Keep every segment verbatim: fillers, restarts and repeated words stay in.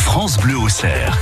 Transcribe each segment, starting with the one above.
France Bleu Auxerre.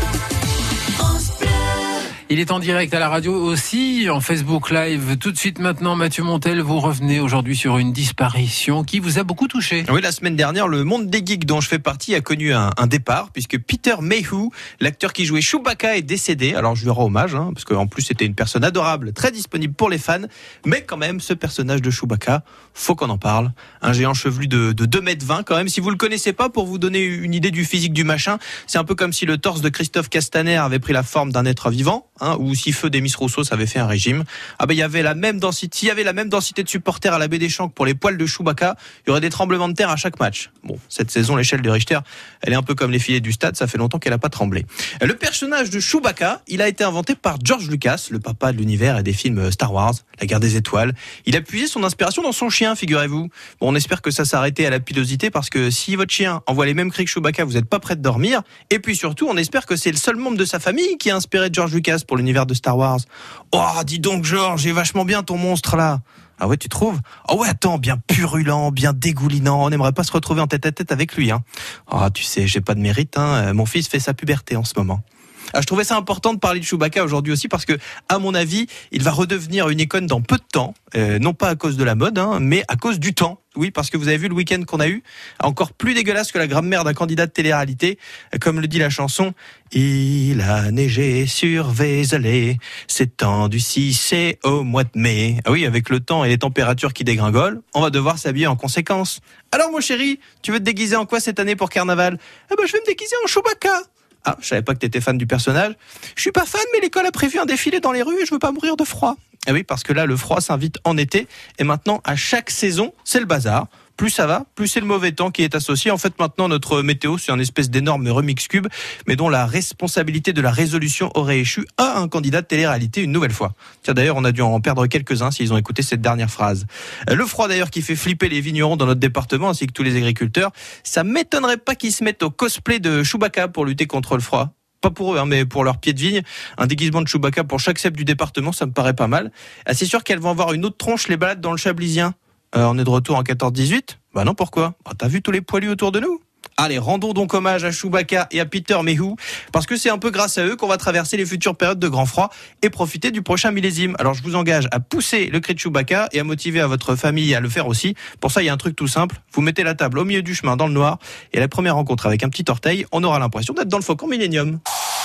Il est en direct à la radio aussi, en Facebook Live. Tout de suite maintenant, Mathieu Montel, vous revenez aujourd'hui sur une disparition qui vous a beaucoup touché. Oui, la semaine dernière, le monde des geeks dont je fais partie a connu un, un départ, puisque Peter Mayhew, l'acteur qui jouait Chewbacca, est décédé. Alors je lui rends hommage, hein, parce qu'en plus c'était une personne adorable, très disponible pour les fans. Mais quand même, ce personnage de Chewbacca, faut qu'on en parle. Un géant chevelu de, de deux mètres vingt quand même. Si vous le connaissez pas, pour vous donner une idée du physique du machin, c'est un peu comme si le torse de Christophe Castaner avait pris la forme d'un être vivant. Hein, ou si Feu Demis Roussos avait fait un régime. Ah ben il y avait la même densité, il y avait la même densité de supporters à la Baie des Champs que pour les poils de Chewbacca, il y aurait des tremblements de terre à chaque match. Bon, cette saison, l'échelle de Richter, elle est un peu comme les filets du stade, ça fait longtemps qu'elle a pas tremblé. Le personnage de Chewbacca, il a été inventé par George Lucas, le papa de l'univers et des films Star Wars, La Guerre des Étoiles. Il a puisé son inspiration dans son chien, figurez-vous. Bon, on espère que ça s'est arrêté à la pilosité, parce que si votre chien envoie les mêmes cris que Chewbacca, vous n'êtes pas prêt de dormir. Et puis surtout, on espère que c'est le seul membre de sa famille qui a inspiré George Lucas pour l'univers de Star Wars. Oh, dis donc George, j'ai vachement bien ton monstre là. Ah ouais, tu trouves? Oh ouais, attends, bien purulent, bien dégoulinant. On n'aimerait pas se retrouver en tête à tête avec lui, hein. Ah, oh, tu sais, j'ai pas de mérite, hein. Mon fils fait sa puberté en ce moment. Ah, je trouvais ça important de parler de Chewbacca aujourd'hui aussi, parce que, à mon avis, il va redevenir une icône dans peu de temps. Euh, non pas à cause de la mode, hein, mais à cause du temps. Oui, parce que vous avez vu le week-end qu'on a eu, encore plus dégueulasse que la grammaire d'un candidat de télé-réalité. Comme le dit la chanson, il a neigé sur Vézelay, c'est temps du c'est au mois de mai. Ah oui, avec le temps et les températures qui dégringolent, on va devoir s'habiller en conséquence. Alors mon chéri, tu veux te déguiser en quoi cette année pour carnaval? Eh ben, je vais me déguiser en Chewbacca. Ah, je savais pas que t'étais fan du personnage. Je suis pas fan, mais l'école a prévu un défilé dans les rues et je veux pas mourir de froid. Ah oui, parce que là, le froid s'invite en été. Et maintenant, à chaque saison, c'est le bazar. Plus ça va, plus c'est le mauvais temps qui est associé. En fait, maintenant, notre météo, c'est un espèce d'énorme remix cube, mais dont la responsabilité de la résolution aurait échu à un candidat de télé-réalité une nouvelle fois. Tiens, d'ailleurs, on a dû en perdre quelques-uns s'ils ont écouté cette dernière phrase. Le froid, d'ailleurs, qui fait flipper les vignerons dans notre département, ainsi que tous les agriculteurs, ça m'étonnerait pas qu'ils se mettent au cosplay de Chewbacca pour lutter contre le froid. Pas pour eux, hein, mais pour leur pied de vigne. Un déguisement de Chewbacca pour chaque cep du département, ça me paraît pas mal. Ah, c'est sûr qu'elles vont avoir une autre tronche, les balades dans le Chablisien. Euh, on est de retour en quatorze dix-huit? Bah non, pourquoi? Bah, t'as vu tous les poilus autour de nous? Allez, rendons donc hommage à Chewbacca et à Peter Mayhew, parce que c'est un peu grâce à eux qu'on va traverser les futures périodes de grand froid et profiter du prochain millésime. Alors je vous engage à pousser le cri de Chewbacca et à motiver à votre famille à le faire aussi. Pour ça, il y a un truc tout simple. Vous mettez la table au milieu du chemin dans le noir, et à la première rencontre avec un petit orteil, on aura l'impression d'être dans le Faucon Millenium.